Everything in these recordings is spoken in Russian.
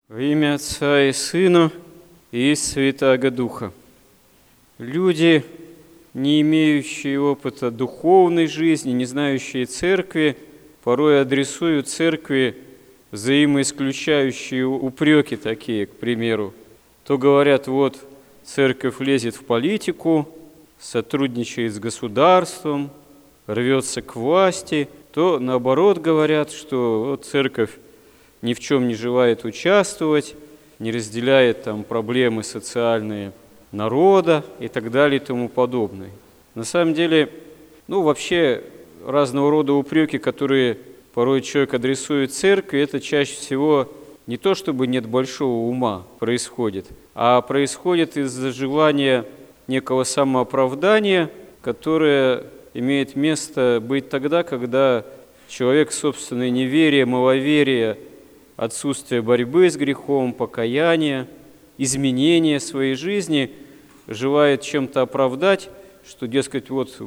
Во имя Отца и Сына и Святаго Духа. Люди, не имеющие опыта духовной жизни, не знающие церкви, порой адресуют церкви взаимоисключающие упреки такие, к примеру. То говорят, вот церковь лезет в политику, сотрудничает с государством, рвется к власти, то наоборот говорят, что вот церковь ни в чем не желает участвовать, не разделяет там проблемы социальные народа и так далее и тому подобное. На самом деле, вообще разного рода упреки, которые порой человек адресует церкви, это чаще всего не то, чтобы нет большого ума происходит, а происходит из-за желания некого самооправдания, которое имеет место быть тогда, когда человек собственное неверие, маловерие, отсутствие борьбы с грехом, покаяния, изменения своей жизни желает чем-то оправдать, что, дескать,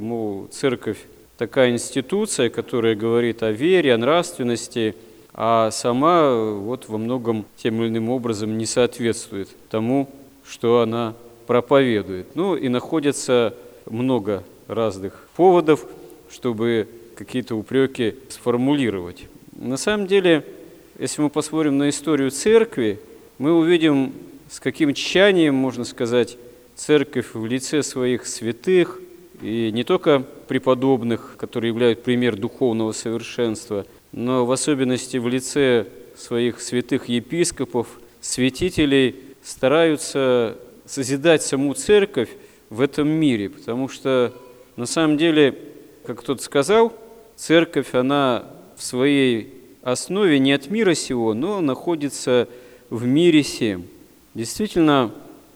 церковь такая институция, которая говорит о вере, о нравственности, а сама во многом тем или иным образом не соответствует тому, что она проповедует. И находится много разных поводов, чтобы какие-то упреки сформулировать. На самом деле, если мы посмотрим на историю церкви, мы увидим, с каким тщанием, можно сказать, церковь в лице своих святых, и не только преподобных, которые являются пример духовного совершенства, но в особенности в лице своих святых епископов, святителей, стараются созидать саму церковь в этом мире, потому что на самом деле, как кто-то сказал, церковь, она в своей основе не от мира сего, но находится в мире сем. Действительно,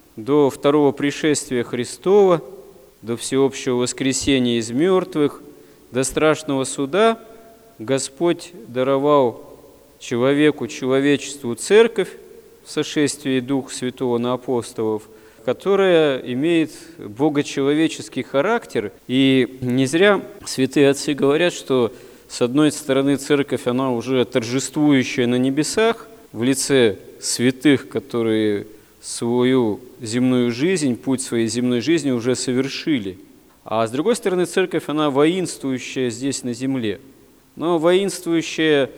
до второго пришествия Христова, до всеобщего воскресения из мертвых, до страшного суда Господь даровал человечеству церковь в сошествии Духа Святого на апостолов, которая имеет богочеловеческий характер. И не зря святые отцы говорят, что с одной стороны церковь, она уже торжествующая на небесах в лице святых, которые свою земную жизнь, путь своей земной жизни уже совершили. А с другой стороны церковь, она воинствующая здесь на земле. Но воинствующая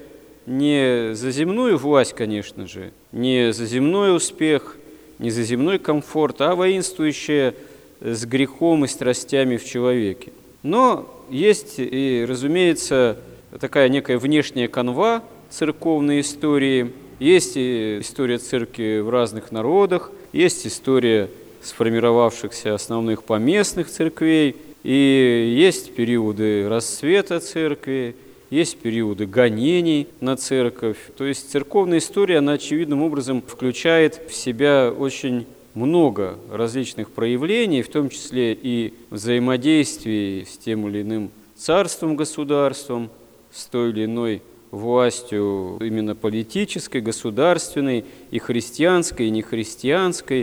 не за земную власть, конечно же, не за земной успех, не за земной комфорт, а воинствующая с грехом и страстями в человеке. Но есть и, разумеется, такая некая внешняя канва церковной истории, есть и история церкви в разных народах, есть история сформировавшихся основных поместных церквей, и есть периоды расцвета церкви, есть периоды гонений на церковь. То есть церковная история, она очевидным образом включает в себя очень много различных проявлений, в том числе и взаимодействий с тем или иным царством, государством, с той или иной властью именно политической, государственной, и христианской, и нехристианской,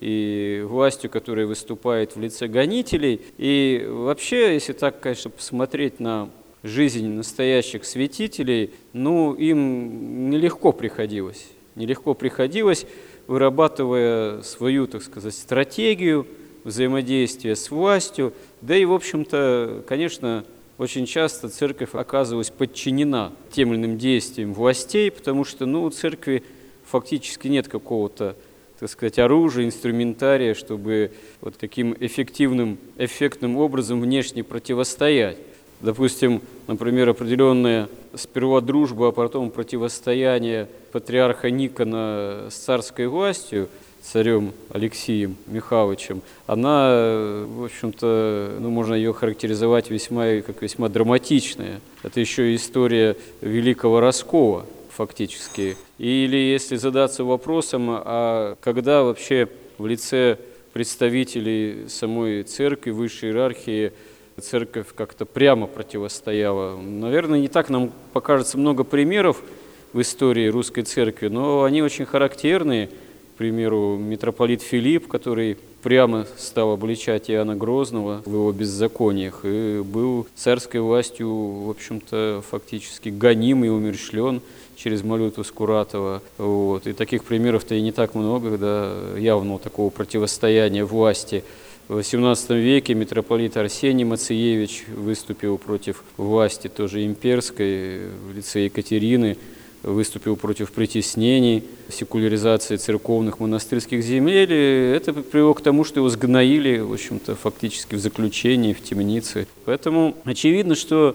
и властью, которая выступает в лице гонителей. И вообще, если так, конечно, посмотреть на жизнь настоящих святителей, им нелегко приходилось, вырабатывая свою, так сказать, стратегию взаимодействия с властью. Да и, в общем-то, конечно, очень часто церковь оказывалась подчинена тем или иным действиям властей, потому что, у церкви фактически нет какого-то, так сказать, оружия, инструментария, чтобы таким эффектным образом внешне противостоять. Допустим, например, определенная сперва дружба, а потом противостояние патриарха Никона с царской властью, царем Алексием Михайловичем, она, в общем-то, можно ее характеризовать как весьма драматичная. Это еще история Великого Раскола, фактически. Или если задаться вопросом, а когда вообще в лице представителей самой церкви, высшей иерархии, церковь как-то прямо противостояла. Наверное, не так нам покажется много примеров в истории русской церкви, но они очень характерные. К примеру, митрополит Филипп, который прямо стал обличать Иоанна Грозного в его беззакониях и был царской властью, в общем-то, фактически гоним и умерщвлен. через молитву Скуратова. Вот. И таких примеров-то и не так много, когда явного такого противостояния власти. В XVIII веке митрополит Арсений Мациевич выступил против власти тоже имперской в лице Екатерины, выступил против притеснений, секуляризации церковных монастырских земель. И это привело к тому, что его сгноили, в общем-то, фактически в заключении, в темнице. Поэтому очевидно, что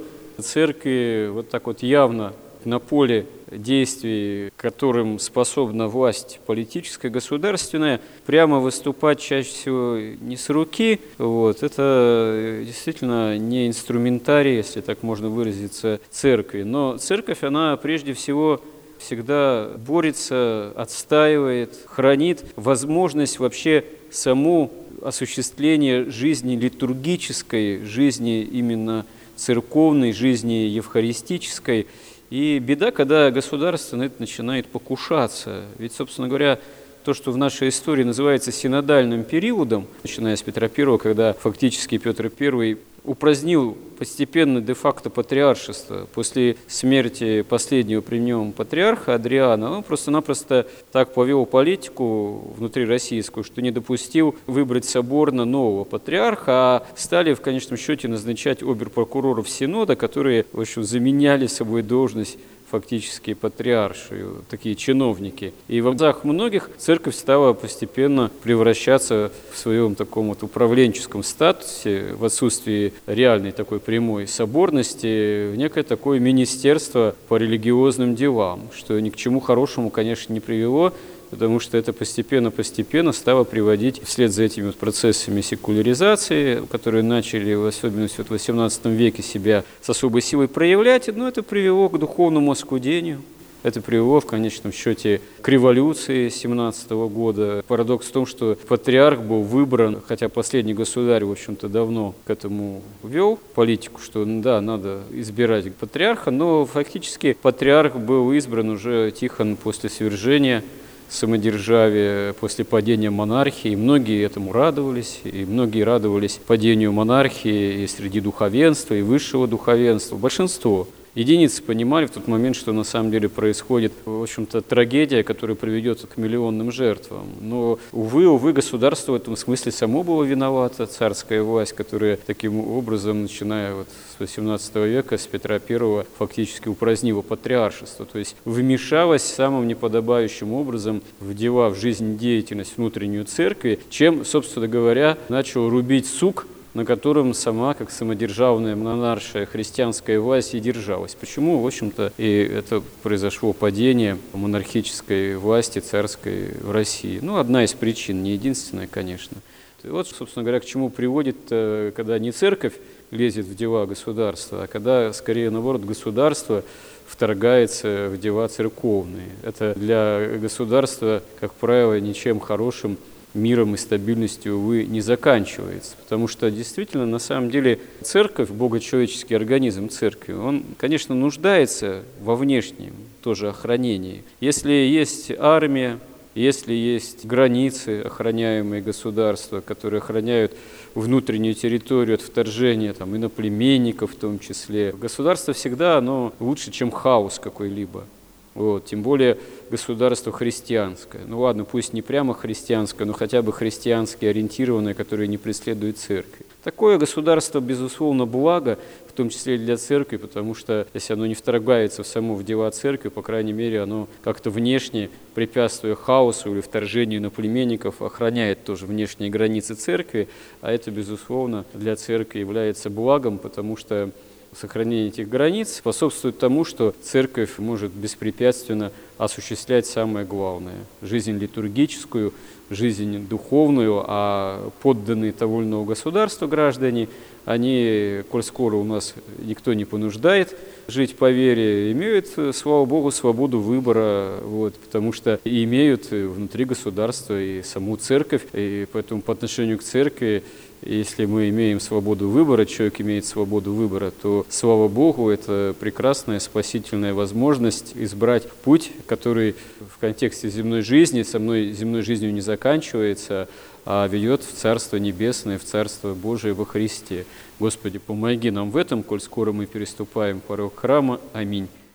церкви вот так вот явно на поле действий, которым способна власть политическая, государственная, прямо выступать чаще всего не с руки. Вот. Это действительно не инструментарий, если так можно выразиться, церкви. Но церковь, она прежде всего всегда борется, отстаивает, хранит возможность вообще саму осуществления жизни литургической, жизни именно церковной, жизни евхаристической. И беда, когда государство на это начинает покушаться. Ведь, собственно говоря, то, что в нашей истории называется синодальным периодом, начиная с Петра I, когда фактически Петр I упразднил постепенно де-факто патриаршество после смерти последнего при нем патриарха Адриана, он просто-напросто так повел политику внутрироссийскую, что не допустил выбрать соборно нового патриарха, а стали в конечном счете назначать обер-прокуроров Синода, которые, в общем, заменяли собой должность фактически патриаршию, такие чиновники. И в глазах многих церковь стала постепенно превращаться в своем таком вот управленческом статусе, в отсутствии реальной такой прямой соборности, в некое такое министерство по религиозным делам, что ни к чему хорошему, конечно, не привело, потому что это постепенно стало приводить вслед за этими вот процессами секуляризации, которые начали, в особенности в XVIII веке, себя с особой силой проявлять, но это привело к духовному оскудению. Это привело в конечном счете к революции 17 года. Парадокс в том, что патриарх был выбран, хотя последний государь, в общем-то, давно к этому вел политику, что да, надо избирать патриарха, но фактически патриарх был избран уже Тихон после свержения самодержавия, после падения монархии. И многие этому радовались, и многие радовались падению монархии и среди духовенства, и высшего духовенства. Большинство. Единицы понимали в тот момент, что на самом деле происходит, в общем-то, трагедия, которая приведет к миллионным жертвам. Но, увы, государство в этом смысле само было виновато, царская власть, которая таким образом, начиная вот с XVIII века, с Петра I, фактически упразднила патриаршество, то есть вмешалась самым неподобающим образом в дела, в жизнедеятельность внутреннюю церкви, чем, собственно говоря, начал рубить сук, на котором сама, как самодержавная монаршая христианская власть и держалась. Почему, в общем-то, и это произошло падение монархической власти царской в России. Ну, одна из причин, не единственная, конечно. И вот, собственно говоря, к чему приводит, когда не церковь лезет в дела государства, а когда, скорее, наоборот, государство вторгается в дела церковные. Это для государства, как правило, ничем хорошим, миром и стабильностью, увы, не заканчивается. Потому что действительно, на самом деле, церковь, богочеловеческий организм церкви, он, конечно, нуждается во внешнем тоже охранении. Если есть армия, если есть границы, охраняемые государства, которые охраняют внутреннюю территорию от вторжения там, иноплеменников в том числе, государство всегда оно лучше, чем хаос какой-либо. Вот, тем более государство христианское. Ну ладно, пусть не прямо христианское, но хотя бы христиански ориентированное, которое не преследует церковь. Такое государство, безусловно, благо, в том числе и для церкви, потому что если оно не вторгается в дела церкви, по крайней мере, оно как-то внешне, препятствуя хаосу или вторжению иноплеменников, охраняет тоже внешние границы церкви, а это, безусловно, для церкви является благом, потому что сохранение этих границ способствует тому, что церковь может беспрепятственно осуществлять самое главное – жизнь литургическую, жизнь духовную, а подданные того или иного государства граждане, они, коль скоро у нас никто не понуждает жить по вере, имеют, слава Богу, свободу выбора, вот, потому что и имеют внутри государства и саму церковь, и поэтому по отношению к церкви, если мы имеем свободу выбора, человек имеет свободу выбора, то, слава Богу, это прекрасная спасительная возможность избрать путь, который в контексте земной жизни, земной жизнью не заканчивается, а ведет в Царство Небесное, в Царство Божие во Христе. Господи, помоги нам в этом, коль скоро мы переступаем порог храма. Аминь.